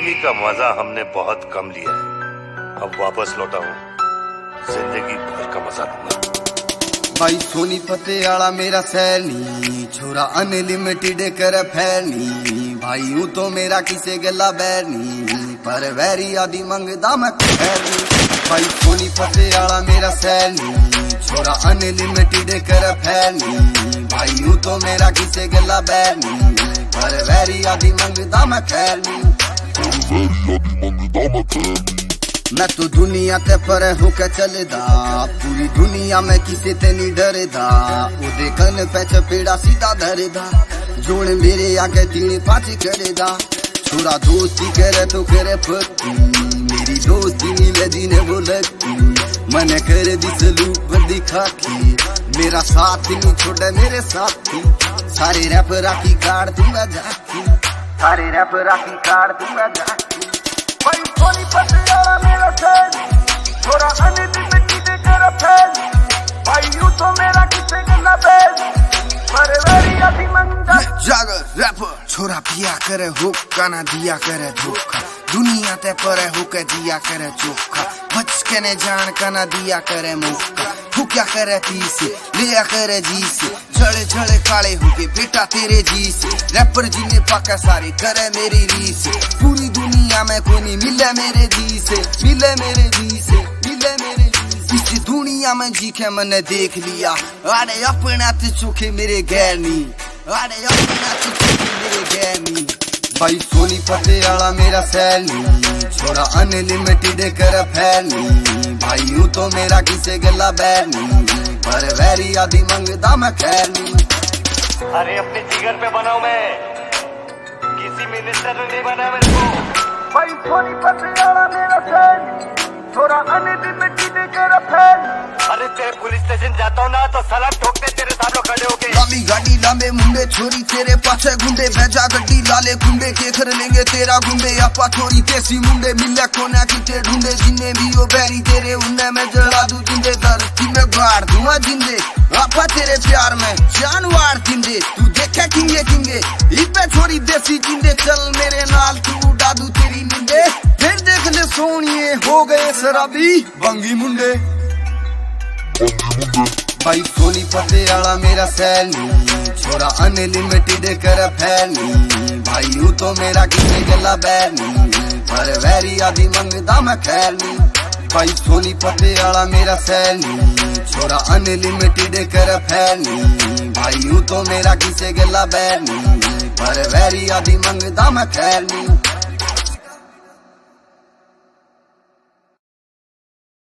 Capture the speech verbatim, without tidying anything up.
जिंदगी का मजा हमने बहुत कम लिया है, अब वापस लौटा हूँ जिंदगी भर का मजा लूंगा। भाई सोनी पते आला मेरा सैनी, छोरा अनलिमिटेड कर फैनी, भाई हूँ तो मेरा किसे गला बैरनी, पर वैरी आदि मंगदा मैं खैरनी। भाई सोनी पते आला मेरा सैनी, छोरा अनलिमिटेड कर फैनी, भाई हूँ तो मेरा किसे गला बैरनी, पर वैरी आदि मंगदा मैं खैरनी। मैं तो दुनिया ते पर होके चलेदा, पूरी दुनिया में किसे ते नहीं डरेदा, ओदे कन पे चपेड़ा सीधा धरेदा, जोड़ मेरे आगे तीन पाँच करेदा। छोरा दोस्ती करे तो करे पक्की, मेरी दोस्ती नीले जीने वो लगती, मन करे दिसलू बंदी खाकी, मेरा साथ नहीं छोड़े मेरे साथी, सारे रैप राखी काट दूंगा जाकी, सारे रैप राखी काट दूंगा जाकी। भाई सोनी पते आला मेरा सैनी, छोरा अनलिमिटेड कर फैनी, भाई यूं तो मेरा किसे गला बैरनी, पर वैरी आदि मंगदा। जागर रैपर छोरा पिया करे हुक्का ना दिया करे धोखा, दुनिया ते पर होके दिया करे चोखा, बच के ने जान का ना दिया करे मौका, तू क्या करे पी से लिया करे जी से, चढ़े चढ़े काले होके बेटा तेरे जी से, रैपर जिन्हें पाका सारे करे मेरी री से, पूरी दुनिया में कोई नहीं मिले मेरे जी से, मिले मेरे जी से, मिले मेरे जी से। इस दुनिया में जी के मैंने देख लिया, अरे अपना ते चोखे मेरे गैरनी, अरे अपना ते चोखे मेरे गैरनी। भाई सोनी पते आला मेरा सैनी, छोरा अनलिमिटेड कर फैनी, भाई हूँ तो मेरा किसे गला बैरनी, पर वैरी आदि मंगदा मैं खैरनी। अरे अपने जिगर पे बनाऊं मैं, किसी मिनिस्टर ने नहीं बना मेरे को। भाई सोनी पते आला मेरा सैनी, छोरा अनलिमिटेड कर फैनी। अरे तेरे पुलिस स्टेशन जाता हूँ ना तो सलाम ठोकते तेरे सामने खड़े होके। लामी गाड़ी लामे मुंडे छोरी तेरे पाछे गुंडे, भेजा गड्डी लाले गुंडे के कर लेंगे तेरा गुंडे, आपा छोरी तेसी मुंडे मिले कोना किते ढूंढे, जिन्ने भी वो बैरी तेरे उन्ने में जला दूं जिंदे, धरती में गाड़ दूंगा जिंदे, आपा तेरे प्यार में जानवर जिंदे, तू देखे किंगे किंगे इब्बे छोरी देसी जिंदे, चल मेरे नाल तू उड़ा दूं तेरी नींदे, फिर देख ले सोनिए हो गए शराबी बंगी मुंडे। भाई सोनी पते आला मेरा सैनी, छोरा अनलिमिटेड कर फैनी, भाई हूँ तो मेरा किसे गला बैरनी, पर वैरी आदि मंगदा मैं खैरनी। भाई सोनी पते आला मेरा सैनी, छोरा अनलिमिटेड कर फैनी, भाई हूँ तो मेरा किसे गला बैरनी, पर वैरी आदि मंगदा मैं खैरनी।